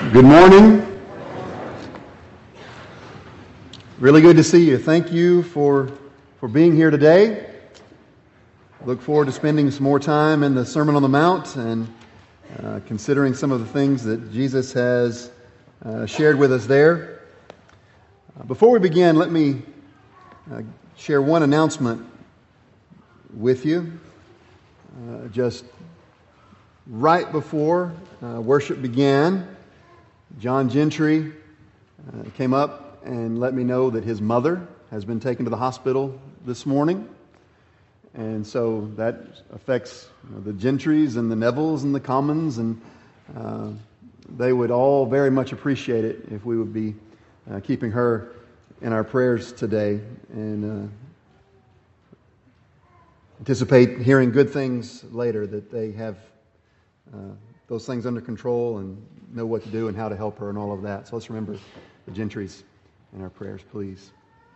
Good morning. Really good to see you. Thank you for being here today. Look forward to spending some more time in the Sermon on the Mount and considering some of the things that Jesus has shared with us there. Before we begin, let me share one announcement with you. Just right before worship began, John Gentry came up and let me know that his mother has been taken to the hospital this morning. And so that affects the Gentrys and the Nevilles and the Commons, and they would all very much appreciate it if we would be keeping her in our prayers today, and anticipate hearing good things later, that they have those things under control and know what to do and how to help her and all of that. So let's remember the Gentrys in our prayers, please.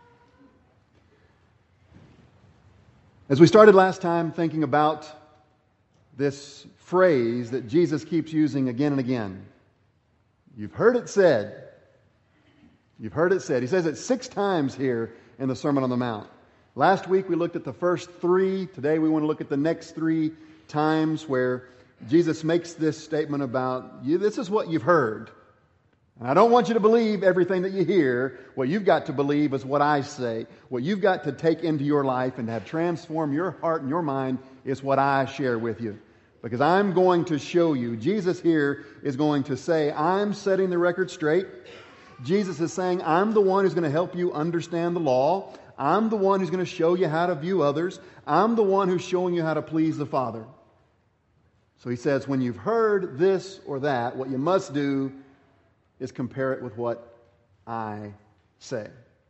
As we started last time thinking about this phrase that Jesus keeps using again and again, you've heard it said. You've heard it said. He says it 6 times here in the Sermon on the Mount. Last week we looked at the first 3. Today we want to look at the next 3 times where Jesus makes this statement about you. This is what you've heard. And I don't want you to believe everything that you hear. What you've got to believe is what I say. What you've got to take into your life and have transform your heart and your mind is what I share with you. Because I'm going to show you. Jesus here is going to say, I'm setting the record straight. Jesus is saying, I'm the one who's going to help you understand the law. I'm the one who's going to show you how to view others. I'm the one who's showing you how to please the Father. So he says, when you've heard this or that, what you must do is compare it with what I say.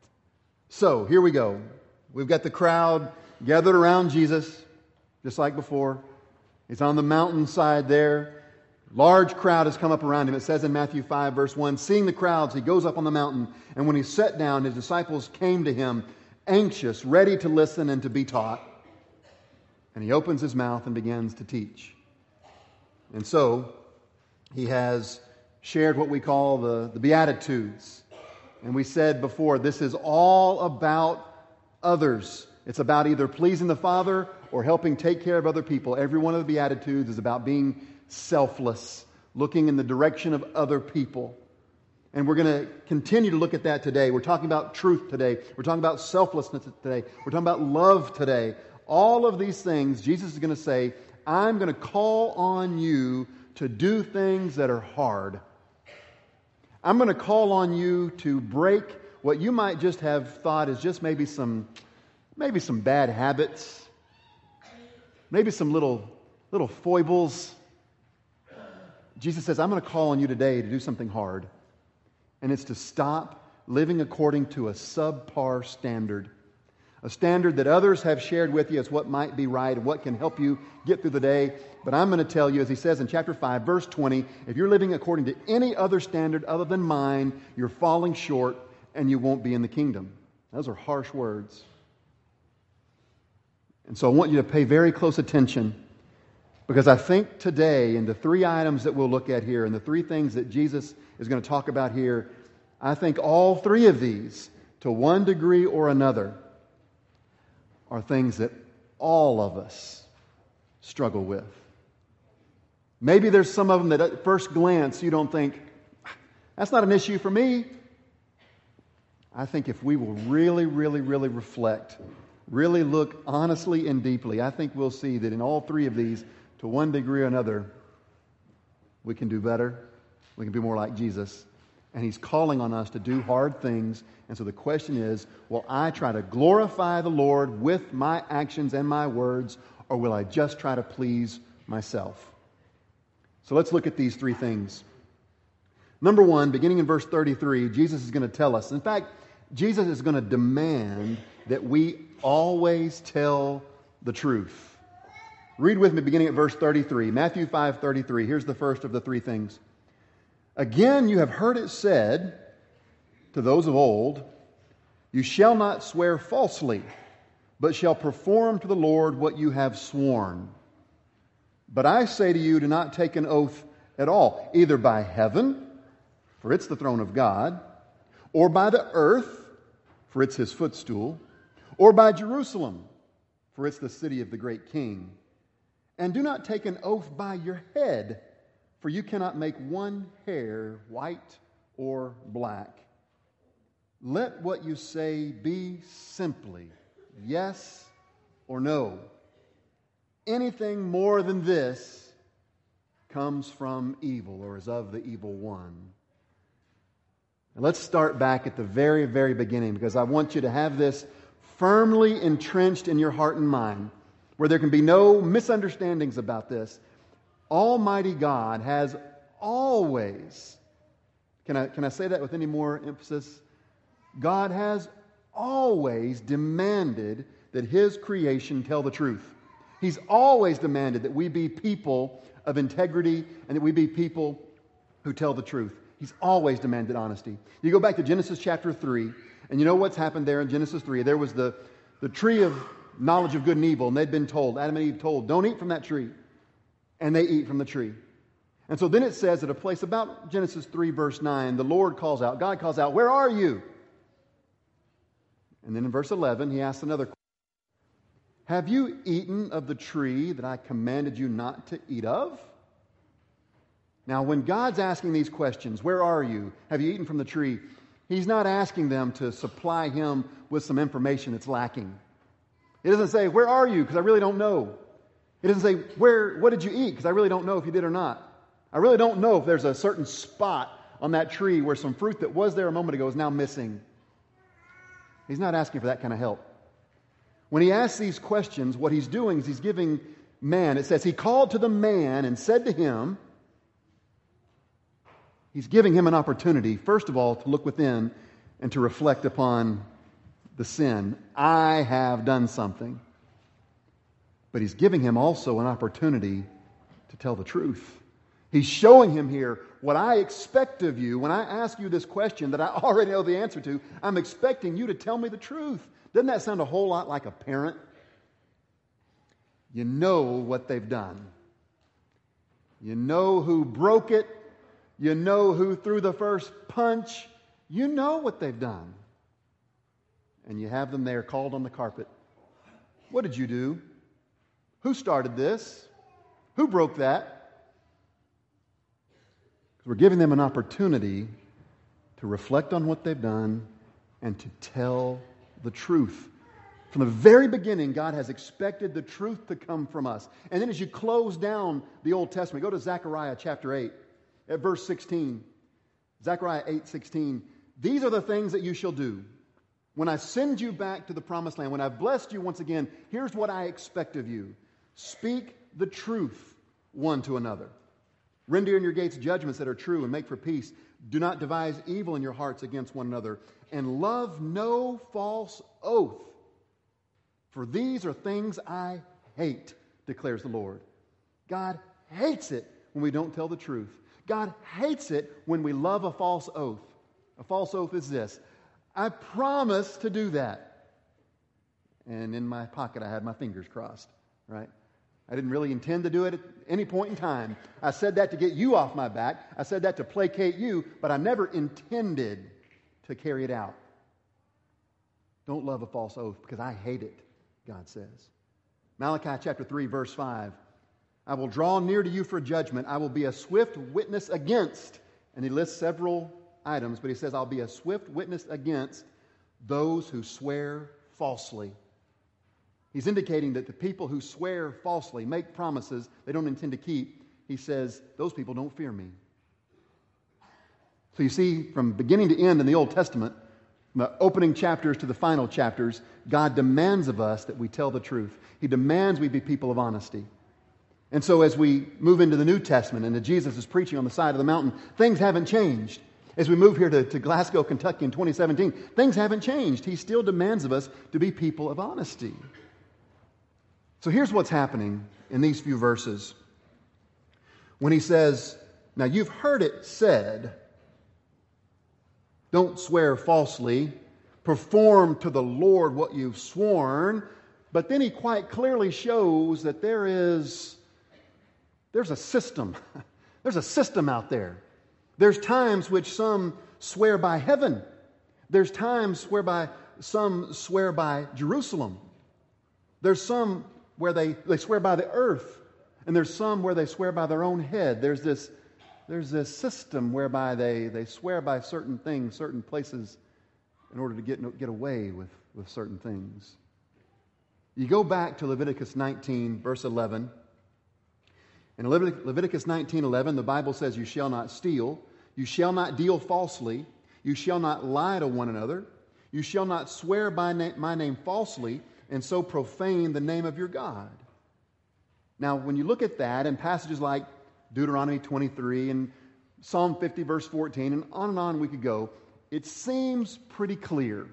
So here we go. We've got the crowd gathered around Jesus, just like before. He's on the mountainside there. Large crowd has come up around him. It says in Matthew 5, verse 1, seeing the crowds, he goes up on the mountain, and when he sat down, his disciples came to him, anxious, ready to listen and to be taught. And he opens his mouth and begins to teach. And so, he has shared what we call the Beatitudes. And we said before, this is all about others. It's about either pleasing the Father or helping take care of other people. Every one of the Beatitudes is about being selfless, looking in the direction of other people. And we're going to continue to look at that today. We're talking about truth today. We're talking about selflessness today. We're talking about love today. All of these things, Jesus is going to say, I'm going to call on you to do things that are hard. I'm going to call on you to break what you might just have thought is just maybe some bad habits, maybe some little foibles. Jesus says, I'm going to call on you today to do something hard. And it's to stop living according to a subpar standard. A standard that others have shared with you as what might be right and what can help you get through the day. But I'm going to tell you, as he says in chapter 5, verse 20, if you're living according to any other standard other than mine, you're falling short and you won't be in the kingdom. Those are harsh words. And so I want you to pay very close attention, because I think today, in the 3 items that we'll look at here and the 3 things that Jesus is going to talk about here, I think all 3 of these, to one degree or another, are things that all of us struggle with. Maybe there's some of them that at first glance you don't think, that's not an issue for me. I think if we will really, really, really reflect, really look honestly and deeply, I think we'll see that in all 3 of these, to one degree or another, we can do better. We can be more like Jesus. And He's calling on us to do hard things. And so the question is, will I try to glorify the Lord with my actions and my words, or will I just try to please myself? So let's look at these 3 things. Number 1, beginning in verse 33, Jesus is going to tell us. In fact, Jesus is going to demand that we always tell the truth. Read with me beginning at verse 33. Matthew 5:33. Here's the first of the 3 things. Again, you have heard it said to those of old, you shall not swear falsely, but shall perform to the Lord what you have sworn. But I say to you, do not take an oath at all, either by heaven, for it's the throne of God, or by the earth, for it's his footstool, or by Jerusalem, for it's the city of the great king. And do not take an oath by your head, for you cannot make one hair white or black. Let what you say be simply yes or no. Anything more than this comes from evil or is of the evil one. Now let's start back at the very, very beginning, because I want you to have this firmly entrenched in your heart and mind, where there can be no misunderstandings about this. Almighty God has always, can I say that with any more emphasis? God has always demanded that His creation tell the truth. He's always demanded that we be people of integrity and that we be people who tell the truth. He's always demanded honesty. You go back to Genesis chapter 3, and you know what's happened there in Genesis 3. There was the tree of knowledge of good and evil, and they'd been told, Adam and Eve told, don't eat from that tree. And they eat from the tree. And so then it says at a place about Genesis 3 verse 9, the Lord calls out, God calls out, where are you? And then in verse 11, He asks another question. Have you eaten of the tree that I commanded you not to eat of? Now, when God's asking these questions, where are you? Have you eaten from the tree? He's not asking them to supply Him with some information that's lacking. He doesn't say, where are you? Because I really don't know. He doesn't say, what did you eat? Because I really don't know if you did or not. I really don't know if there's a certain spot on that tree where some fruit that was there a moment ago is now missing. He's not asking for that kind of help. When He asks these questions, what He's doing is He's giving man, it says, He called to the man and said to him, He's giving him an opportunity, first of all, to look within and to reflect upon the sin. I have done something. But He's giving him also an opportunity to tell the truth. He's showing him here what I expect of you when I ask you this question that I already know the answer to. I'm expecting you to tell me the truth. Doesn't that sound a whole lot like a parent? You know what they've done. You know who broke it. You know who threw the first punch. You know what they've done. And you have them there called on the carpet. What did you do? Who started this? Who broke that? Because we're giving them an opportunity to reflect on what they've done and to tell the truth. From the very beginning, God has expected the truth to come from us. And then as you close down the Old Testament, go to Zechariah chapter 8. At verse 16, Zechariah 8:16, these are the things that you shall do. When I send you back to the promised land, when I've blessed you once again, here's what I expect of you. Speak the truth one to another. Render in your gates judgments that are true and make for peace. Do not devise evil in your hearts against one another. And love no false oath. For these are things I hate, declares the Lord. God hates it when we don't tell the truth. God hates it when we love a false oath. A false oath is this: I promise to do that. And in my pocket I had my fingers crossed, right? I didn't really intend to do it at any point in time. I said that to get you off my back. I said that to placate you, but I never intended to carry it out. Don't love a false oath because I hate it, God says. Malachi chapter 3, verse 5. I will draw near to you for judgment. I will be a swift witness against. And he lists several items, but he says, I'll be a swift witness against those who swear falsely. He's indicating that the people who swear falsely, make promises they don't intend to keep, he says, those people don't fear me. So you see, from beginning to end in the Old Testament, from the opening chapters to the final chapters, God demands of us that we tell the truth. He demands we be people of honesty. And so as we move into the New Testament and Jesus is preaching on the side of the mountain, things haven't changed. As we move here to Glasgow, Kentucky in 2017, things haven't changed. He still demands of us to be people of honesty. So here's what's happening in these few verses. When he says, now you've heard it said, don't swear falsely, perform to the Lord what you've sworn, but then he quite clearly shows that there's a system. There's a system out there. There's times which some swear by heaven. There's times whereby some swear by Jerusalem. There's some where they swear by the earth. And there's some where they swear by their own head. There's this system whereby they swear by certain things, certain places, in order to get away with certain things. You go back to Leviticus 19, verse 11. In Leviticus 19:11, the Bible says, "You shall not steal, you shall not deal falsely, you shall not lie to one another, you shall not swear by my name falsely, and so profane the name of your God." Now, when you look at that in passages like Deuteronomy 23 and Psalm 50, verse 14, and on we could go, it seems pretty clear.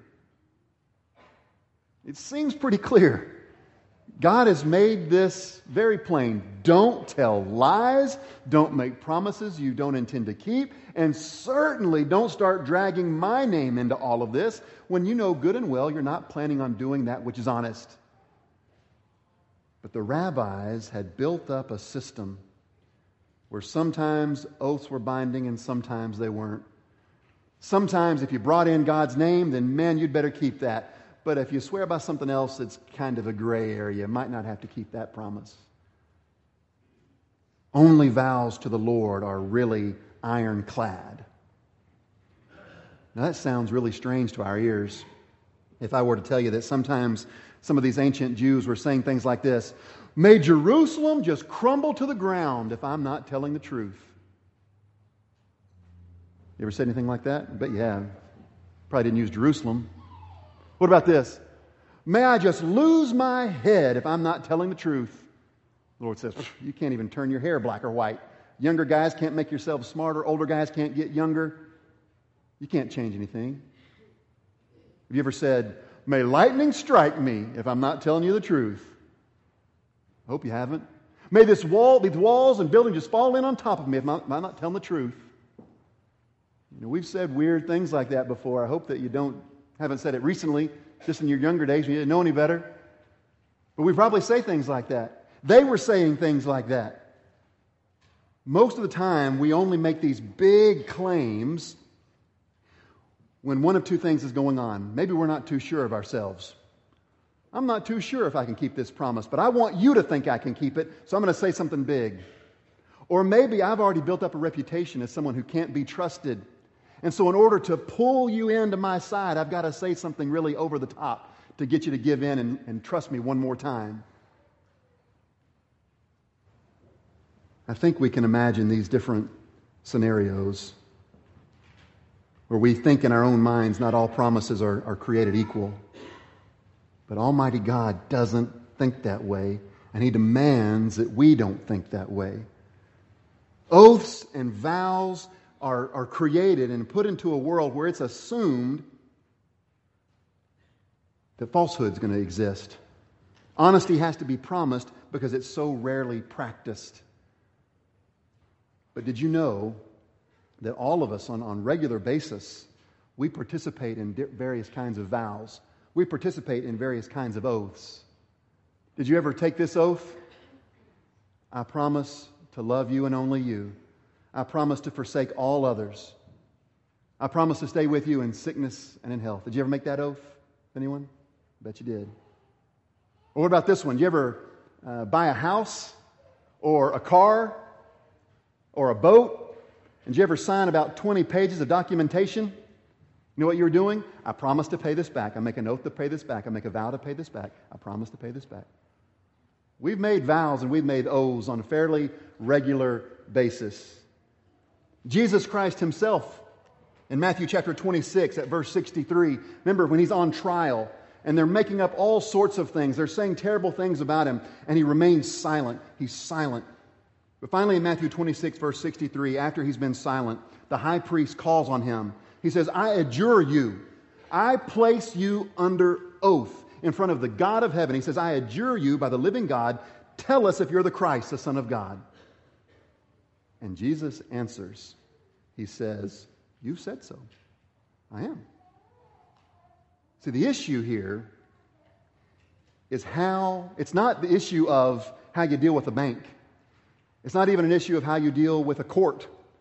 It seems pretty clear. God has made this very plain. Don't tell lies. Don't make promises you don't intend to keep. And certainly don't start dragging my name into all of this when you know good and well you're not planning on doing that which is honest. But the rabbis had built up a system where sometimes oaths were binding and sometimes they weren't. Sometimes if you brought in God's name, then man, you'd better keep that. But if you swear by something else, it's kind of a gray area. You might not have to keep that promise. Only vows to the Lord are really ironclad. Now that sounds really strange to our ears. If I were to tell you that sometimes some of these ancient Jews were saying things like this, "May Jerusalem just crumble to the ground if I'm not telling the truth." You ever said anything like that? I bet you have. Probably didn't use Jerusalem. What about this? "May I just lose my head if I'm not telling the truth." The Lord says, "You can't even turn your hair black or white. Younger guys can't make yourselves smarter. Older guys can't get younger. You can't change anything." Have you ever said, "May lightning strike me if I'm not telling you the truth"? I hope you haven't. "May these walls and buildings just fall in on top of me if I'm not telling the truth." You know, we've said weird things like that before. I hope that you haven't said it recently, just in your younger days when you didn't know any better. But we probably say things like that. They were saying things like that. Most of the time, we only make these big claims when one of two things is going on. Maybe we're not too sure of ourselves. I'm not too sure if I can keep this promise, but I want you to think I can keep it, so I'm going to say something big. Or maybe I've already built up a reputation as someone who can't be trusted. And so in order to pull you into my side, I've got to say something really over the top to get you to give in and trust me one more time. I think we can imagine these different scenarios where we think in our own minds not all promises are created equal. But Almighty God doesn't think that way, and He demands that we don't think that way. Oaths and vows are created and put into a world where it's assumed that falsehood's going to exist. Honesty has to be promised because it's so rarely practiced. But did you know that all of us on a regular basis, we participate in various kinds of vows. We participate in various kinds of oaths. Did you ever take this oath? I promise to love you and only you. I promise to forsake all others. I promise to stay with you in sickness and in health. Did you ever make that oath? Anyone? I bet you did. Or what about this one? Did you ever buy a house or a car or a boat? And did you ever sign about 20 pages of documentation? You know what you were doing? I promise to pay this back. I make an oath to pay this back. I make a vow to pay this back. I promise to pay this back. We've made vows and we've made oaths on a fairly regular basis. Jesus Christ Himself, in Matthew chapter 26 at verse 63, remember when He's on trial and they're making up all sorts of things. They're saying terrible things about Him and He remains silent. He's silent. But finally in Matthew 26 verse 63, after He's been silent, the high priest calls on Him. He says, I adjure you, I place you under oath in front of the God of heaven. He says, I adjure you by the living God, tell us if you're the Christ, the Son of God. And Jesus answers. He says, you said so. I am. See, the issue here is it's not the issue of how you deal with a bank. It's not even an issue of how you deal with a court.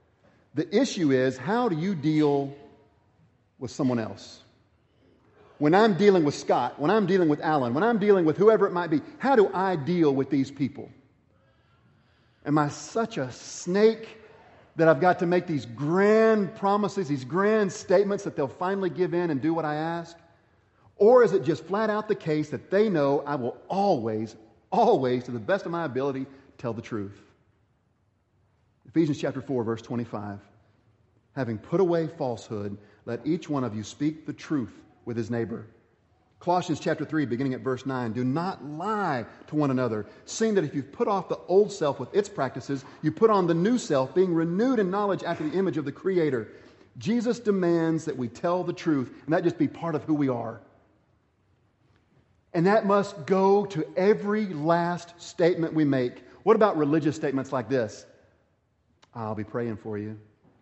The issue is, how do you deal with someone else? When I'm dealing with Scott, when I'm dealing with Alan, when I'm dealing with whoever it might be, how do I deal with these people? Am I such a snake that I've got to make these grand promises, these grand statements that they'll finally give in and do what I ask? Or is it just flat out the case that they know I will always, to the best of my ability, tell the truth? Ephesians chapter 4, verse 25. Having put away falsehood, let each one of you speak the truth with his neighbor. Colossians chapter 3, beginning at verse 9. Do not lie to one another, seeing that if you've put off the old self with its practices, you put on the new self, being renewed in knowledge after the image of the Creator. Jesus demands that we tell the truth, and that just be part of who we are. And that must go to every last statement we make. What about religious statements like this? I'll be praying for you.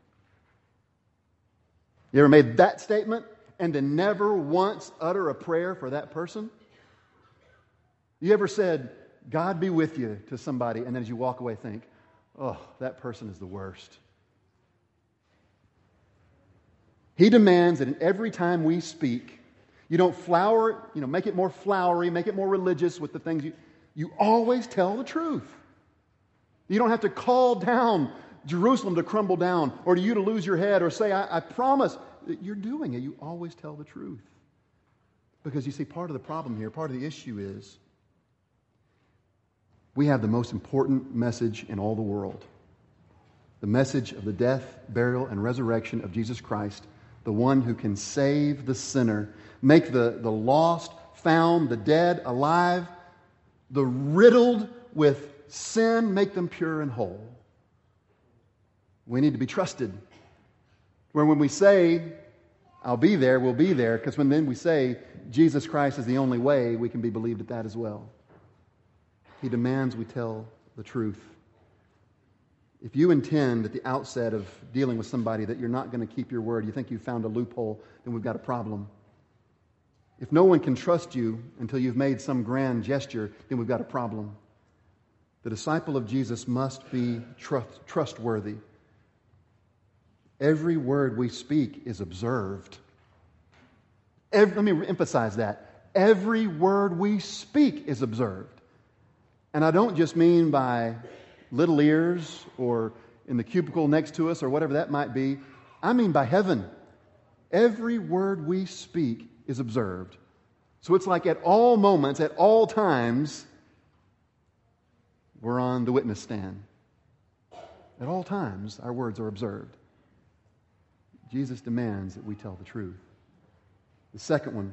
You ever made that statement and then never once utter a prayer for that person? You ever said, God be with you to somebody, and then as you walk away think, oh, that person is the worst? He demands that in every time we speak, you don't make it more flowery, make it more religious with the things you always tell the truth. You don't have to call down Jerusalem to crumble down, or to you to lose your head, or say, I promise. You're doing it. You always tell the truth. Because you see, part of the problem here, part of the issue is we have the most important message in all the world. The message of the death, burial, and resurrection of Jesus Christ, the one who can save the sinner, make the lost found, the dead alive, the riddled with sin, make them pure and whole. We need to be trusted. Where when we say, I'll be there, we'll be there, because when then we say, Jesus Christ is the only way, we can be believed at that as well. He demands we tell the truth. If you intend at the outset of dealing with somebody that you're not going to keep your word, you think you've found a loophole, then we've got a problem. If no one can trust you until you've made some grand gesture, then we've got a problem. The disciple of Jesus must be trustworthy. Every word we speak is observed. Let me emphasize that. Every word we speak is observed. And I don't just mean by little ears or in the cubicle next to us or whatever that might be. I mean by heaven. Every word we speak is observed. So it's like at all moments, at all times, we're on the witness stand. At all times, our words are observed. Jesus demands that we tell the truth. The second one,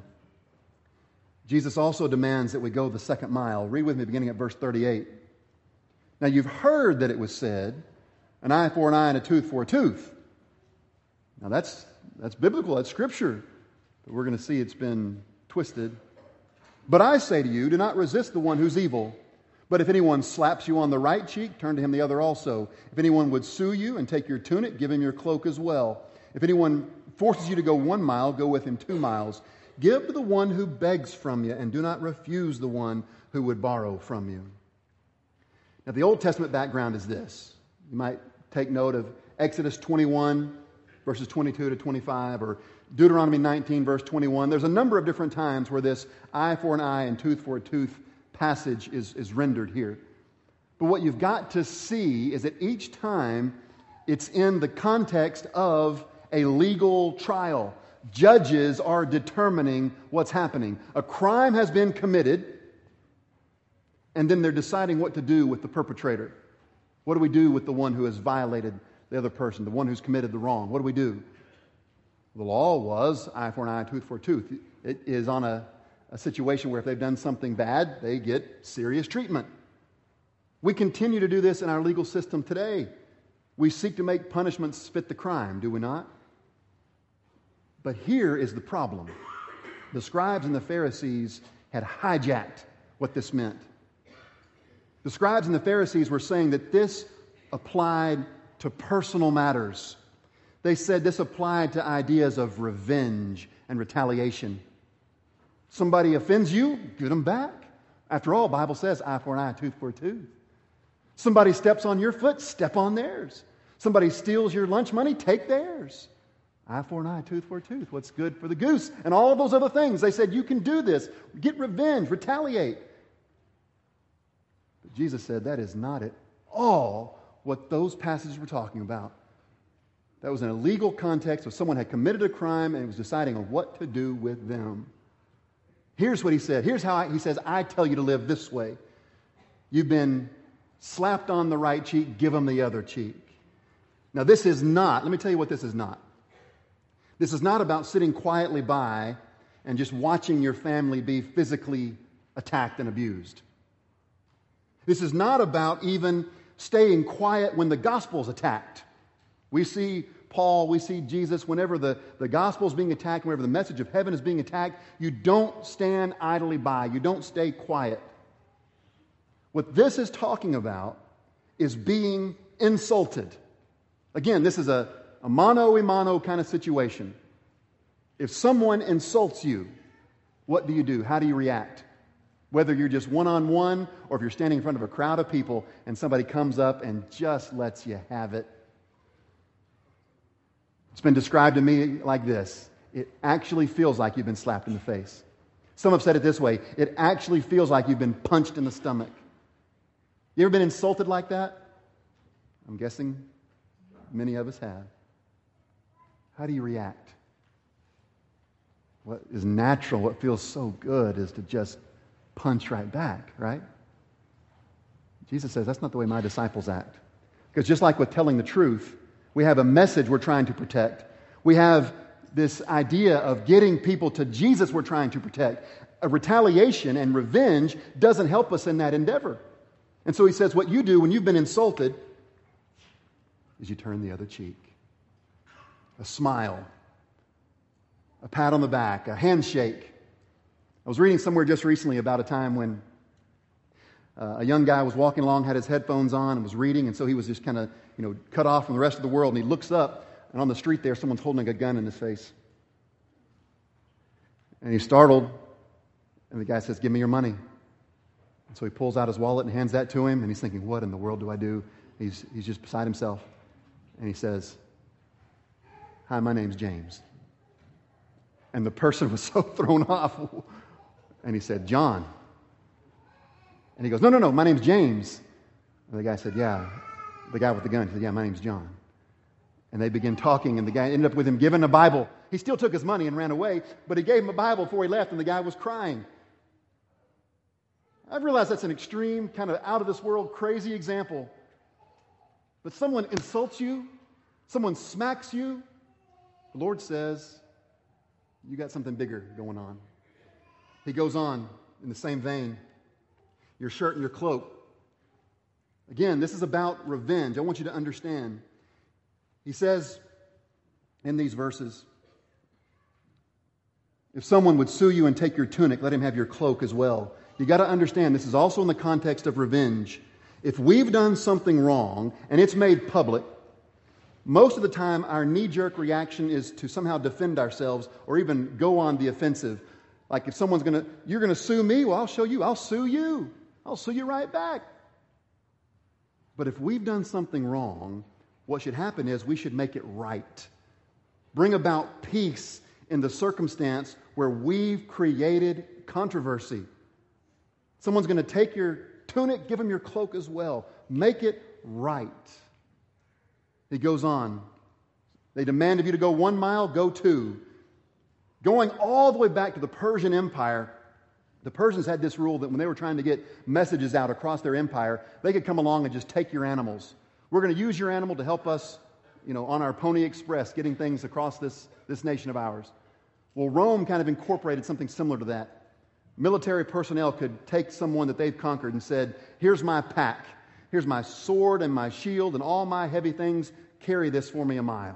Jesus also demands that we go the second mile. Read with me beginning at verse 38. Now you've heard that it was said, an eye for an eye and a tooth for a tooth. Now that's biblical, that's Scripture. But we're going to see it's been twisted. But I say to you, do not resist the one who's evil. But if anyone slaps you on the right cheek, turn to him the other also. If anyone would sue you and take your tunic, give him your cloak as well. If anyone forces you to go 1 mile, go with him 2 miles. Give to the one who begs from you, and do not refuse the one who would borrow from you. Now, the Old Testament background is this. You might take note of Exodus 21, verses 22 to 25, or Deuteronomy 19, verse 21. There's a number of different times where this eye for an eye and tooth for a tooth passage is rendered here. But what you've got to see is that each time it's in the context of a legal trial. Judges are determining what's happening. A crime has been committed, and then they're deciding what to do with the perpetrator. What do we do with the one who has violated the other person, the one who's committed the wrong? What do we do? The law was eye for an eye, tooth for a tooth. It is on a situation where if they've done something bad, they get serious treatment. We continue to do this in our legal system today. We seek to make punishments fit the crime, do we not? But here is the problem. The scribes and the Pharisees had hijacked what this meant. The scribes and the Pharisees were saying that this applied to personal matters. They said this applied to ideas of revenge and retaliation. Somebody offends you, give them back. After all, the Bible says eye for an eye, tooth for a tooth. Somebody steps on your foot, step on theirs. Somebody steals your lunch money, take theirs. Eye for an eye, tooth for a tooth. What's good for the goose? And all of those other things. They said, you can do this. Get revenge, retaliate. But Jesus said that is not at all what those passages were talking about. That was in a legal context where someone had committed a crime and was deciding on what to do with them. Here's what he said. Here's how he says, I tell you to live this way. You've been slapped on the right cheek, give them the other cheek. Now this is not, let me tell you what this is not. This is not about sitting quietly by and just watching your family be physically attacked and abused. This is not about even staying quiet when the gospel is attacked. We see Paul, we see Jesus, whenever the gospel is being attacked, whenever the message of heaven is being attacked, you don't stand idly by. You don't stay quiet. What this is talking about is being insulted. Again, this is a mano-a-mano kind of situation. If someone insults you, what do? How do you react? Whether you're just one-on-one or if you're standing in front of a crowd of people and somebody comes up and just lets you have it. It's been described to me like this. It actually feels like you've been slapped in the face. Some have said it this way. It actually feels like you've been punched in the stomach. You ever been insulted like that? I'm guessing many of us have. How do you react? What is natural, what feels so good is to just punch right back, right? Jesus says that's not the way my disciples act. Because just like with telling the truth, we have a message we're trying to protect. We have this idea of getting people to Jesus we're trying to protect. A retaliation and revenge doesn't help us in that endeavor. And so he says what you do when you've been insulted is you turn the other cheek. A smile, a pat on the back, a handshake. I was reading somewhere just recently about a time when a young guy was walking along, had his headphones on, and was reading, and so he was just kind of, cut off from the rest of the world, and he looks up, and on the street there, someone's holding a gun in his face. And he's startled, and the guy says, "Give me your money." And so he pulls out his wallet and hands that to him, and he's thinking, what in the world do I do? He's just beside himself. And he says, "Hi, my name's James." And the person was so thrown off. And he said, "John." And he goes, No, my name's James." And the guy said, "Yeah." The guy with the gun said, "Yeah, my name's John." And they began talking, and the guy ended up with him giving a Bible. He still took his money and ran away, but he gave him a Bible before he left, and the guy was crying. I realize that's an extreme, kind of out-of-this-world, crazy example. But someone insults you, someone smacks you, the Lord says, you got something bigger going on. He goes on in the same vein. Your shirt and your cloak. Again, this is about revenge. I want you to understand. He says in these verses, if someone would sue you and take your tunic, let him have your cloak as well. You got to understand, this is also in the context of revenge. If we've done something wrong and it's made public, most of the time our knee-jerk reaction is to somehow defend ourselves or even go on the offensive. Like if someone's you're going to sue me, well, I'll show you. I'll sue you. I'll sue you right back. But if we've done something wrong, what should happen is we should make it right. Bring about peace in the circumstance where we've created controversy. Someone's going to take your tunic, give them your cloak as well. Make it right. He goes on. They demand of you to go 1 mile, go 2. Going all the way back to the Persian Empire, the Persians had this rule that when they were trying to get messages out across their empire, they could come along and just take your animals. We're going to use your animal to help us, on our Pony Express, getting things across this nation of ours. Well, Rome kind of incorporated something similar to that. Military personnel could take someone that they've conquered and said, here's my pack. Here's my sword and my shield and all my heavy things. Carry this for me 1 mile.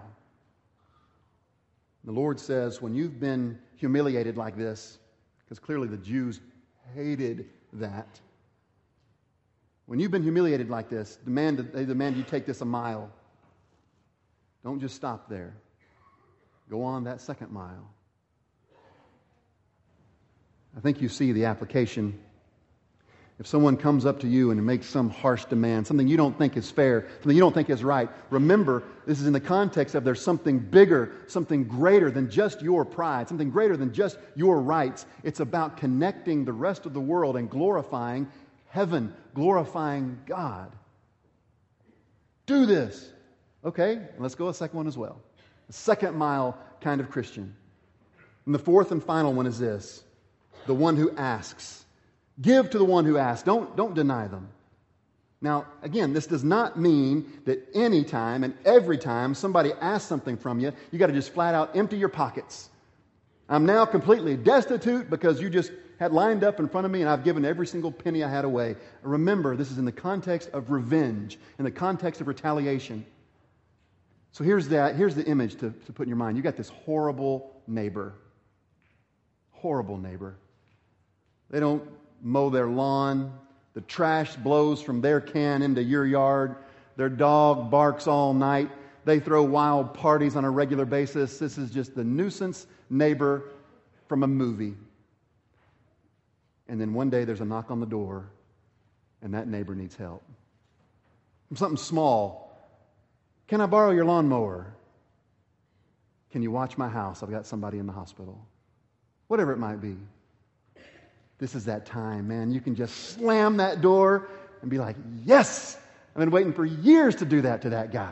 The Lord says, when you've been humiliated like this, because clearly the Jews hated that. When you've been humiliated like this, they demand you take this 1 mile. Don't just stop there. Go on that 2nd mile. I think you see the application. If someone comes up to you and makes some harsh demand, something you don't think is fair, something you don't think is right, remember, this is in the context of there's something bigger, something greater than just your pride, something greater than just your rights. It's about connecting the rest of the world and glorifying heaven, glorifying God. Do this. Okay, let's go a second one as well. The second mile kind of Christian. And the fourth and final one is this: the one who asks. Give to the one who asks. Don't deny them. Now, again, this does not mean that any time and every time somebody asks something from you, you got to just flat out empty your pockets. I'm now completely destitute because you just had lined up in front of me and I've given every single penny I had away. Remember, this is in the context of revenge, in the context of retaliation. So here's the image to put in your mind. You got this horrible neighbor. Horrible neighbor. They don't mow their lawn. The trash blows from their can into your yard. Their dog barks all night. They throw wild parties on a regular basis. This is just the nuisance neighbor from a movie. And then one day there's a knock on the door, and that neighbor needs help. From something small. Can I borrow your lawnmower? Can you watch my house? I've got somebody in the hospital. Whatever it might be. This is that time, man. You can just slam that door and be like, yes! I've been waiting for years to do that to that guy.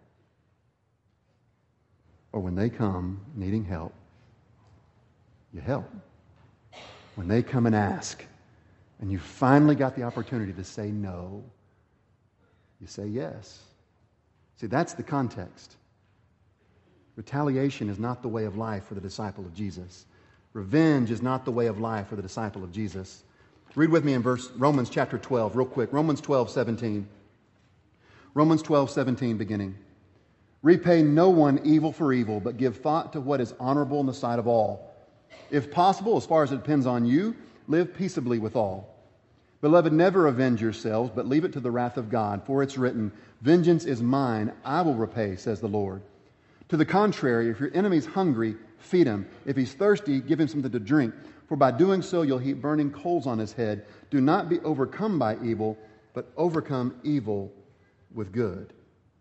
Or when they come needing help, you help. When they come and ask, and you finally got the opportunity to say no, you say yes. See, that's the context. Retaliation is not the way of life for the disciple of Jesus. Revenge is not the way of life for the disciple of Jesus. Read with me in Romans chapter 12, real quick. Romans 12:17. Romans 12:17 beginning. Repay no one evil for evil, but give thought to what is honorable in the sight of all. If possible, as far as it depends on you, live peaceably with all. Beloved, never avenge yourselves, but leave it to the wrath of God, for it's written, vengeance is mine, I will repay, says the Lord. To the contrary, if your enemy's hungry, feed him. If he's thirsty, give him something to drink. For by doing so, you'll heap burning coals on his head. Do not be overcome by evil, but overcome evil with good.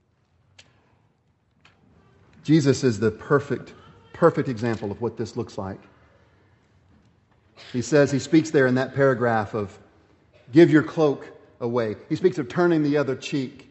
Jesus is the perfect example of what this looks like. He speaks there in that paragraph of give your cloak away. He speaks of turning the other cheek.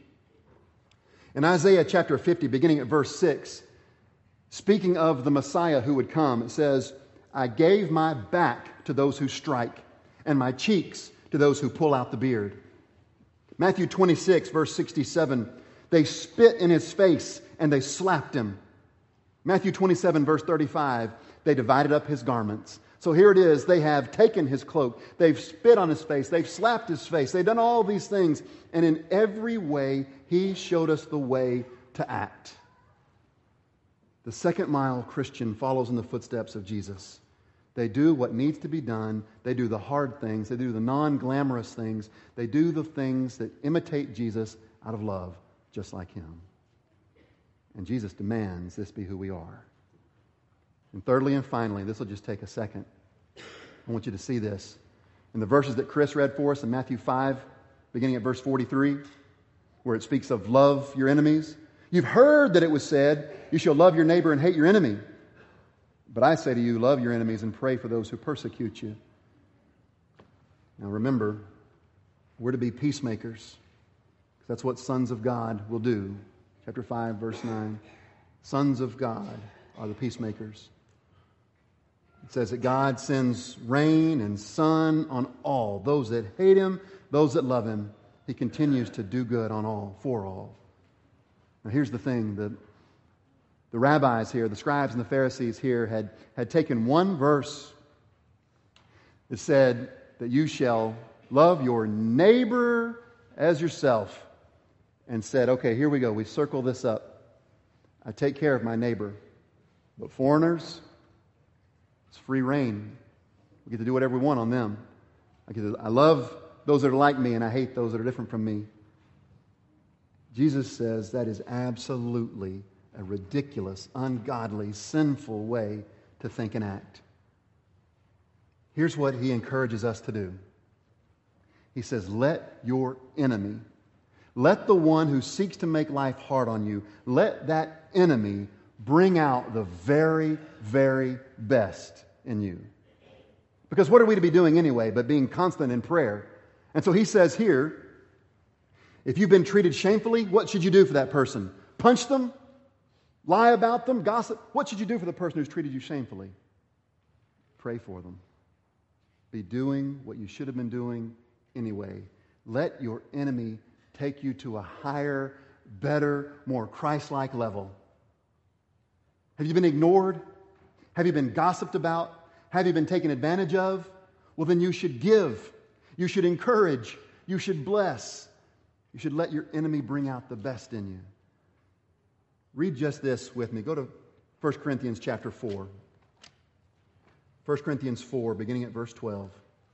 In Isaiah chapter 50, beginning at verse 6, speaking of the Messiah who would come, it says, I gave my back to those who strike, and my cheeks to those who pull out the beard. Matthew 26, verse 67, they spit in his face and they slapped him. Matthew 27, verse 35, they divided up his garments. So here it is, they have taken his cloak, they've spit on his face, they've slapped his face, they've done all these things, and in every way, he showed us the way to act. The second mile Christian follows in the footsteps of Jesus. They do what needs to be done. They do the hard things. They do the non-glamorous things. They do the things that imitate Jesus out of love, just like him. And Jesus demands this be who we are. And thirdly and finally, this will just take a second. I want you to see this. In the verses that Chris read for us in Matthew 5, beginning at verse 43, where it speaks of love your enemies. You've heard that it was said, you shall love your neighbor and hate your enemy. But I say to you, love your enemies and pray for those who persecute you. Now remember, we're to be peacemakers. That's what sons of God will do. Chapter 5, verse 9. Sons of God are the peacemakers. It says that God sends rain and sun on all, those that hate Him, those that love Him. He continues to do good on all, for all. Now here's the thing. The rabbis here, the scribes and the Pharisees here had taken one verse that said that you shall love your neighbor as yourself, and said, okay, here we go. We circle this up. I take care of my neighbor. But foreigners, it's free reign. We get to do whatever we want on them. I love those that are like me, and I hate those that are different from me. Jesus says that is absolutely a ridiculous, ungodly, sinful way to think and act. Here's what He encourages us to do. He says, let your enemy, let the one who seeks to make life hard on you, let that enemy bring out the very, very best in you. Because what are we to be doing anyway but being constant in prayer? And so he says here, if you've been treated shamefully, what should you do for that person? Punch them? Lie about them? Gossip? What should you do for the person who's treated you shamefully? Pray for them. Be doing what you should have been doing anyway. Let your enemy take you to a higher, better, more Christ-like level. Have you been ignored? Have you been gossiped about? Have you been taken advantage of? Well, then you should give. You should encourage. You should bless. You should let your enemy bring out the best in you. Read just this with me. Go to 1 Corinthians chapter 4. 1 Corinthians 4, beginning at verse 12.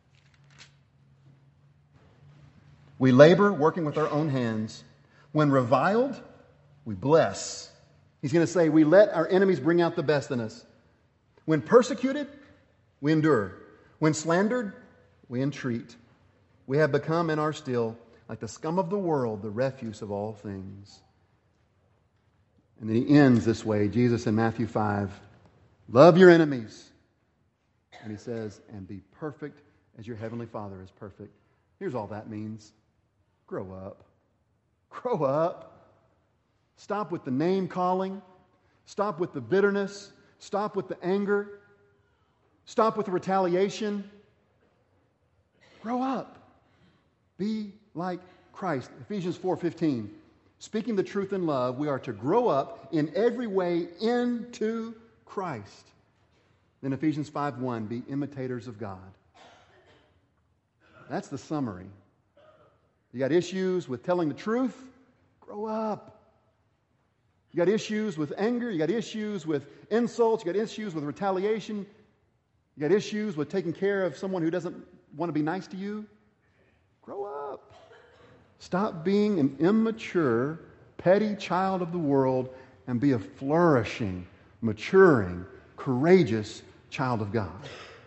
We labor, working with our own hands. When reviled, we bless. He's going to say, we let our enemies bring out the best in us. When persecuted, we endure. When slandered, we entreat. We have become and are still, like the scum of the world, the refuse of all things. And then he ends this way, Jesus in Matthew 5, love your enemies. And he says, and be perfect as your heavenly Father is perfect. Here's all that means. Grow up. Grow up. Stop with the name calling. Stop with the bitterness. Stop with the anger. Stop with the retaliation. Grow up. Be like Christ. Ephesians 4:15. Speaking the truth in love, we are to grow up in every way into Christ. Then Ephesians 5:1, be imitators of God. That's the summary. You got issues with telling the truth? Grow up. You got issues with anger? You got issues with insults? You got issues with retaliation? You got issues with taking care of someone who doesn't want to be nice to you? Grow up. Stop being an immature, petty child of the world and be a flourishing, maturing, courageous child of God.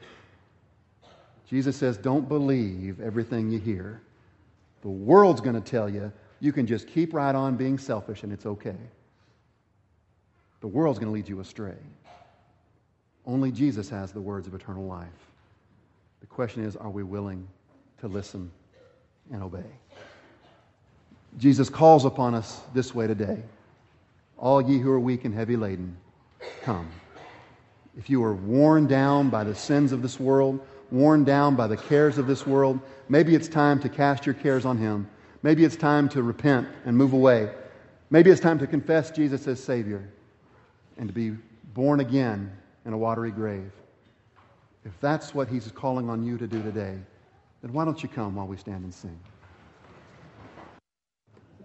Jesus says, don't believe everything you hear. The world's going to tell you you can just keep right on being selfish and it's okay. The world's going to lead you astray. Only Jesus has the words of eternal life. The question is, are we willing to listen and obey? Jesus calls upon us this way today. All ye who are weak and heavy laden, come. If you are worn down by the sins of this world, worn down by the cares of this world, maybe it's time to cast your cares on Him. Maybe it's time to repent and move away. Maybe it's time to confess Jesus as Savior and to be born again in a watery grave. If that's what He's calling on you to do today, then why don't you come while we stand and sing?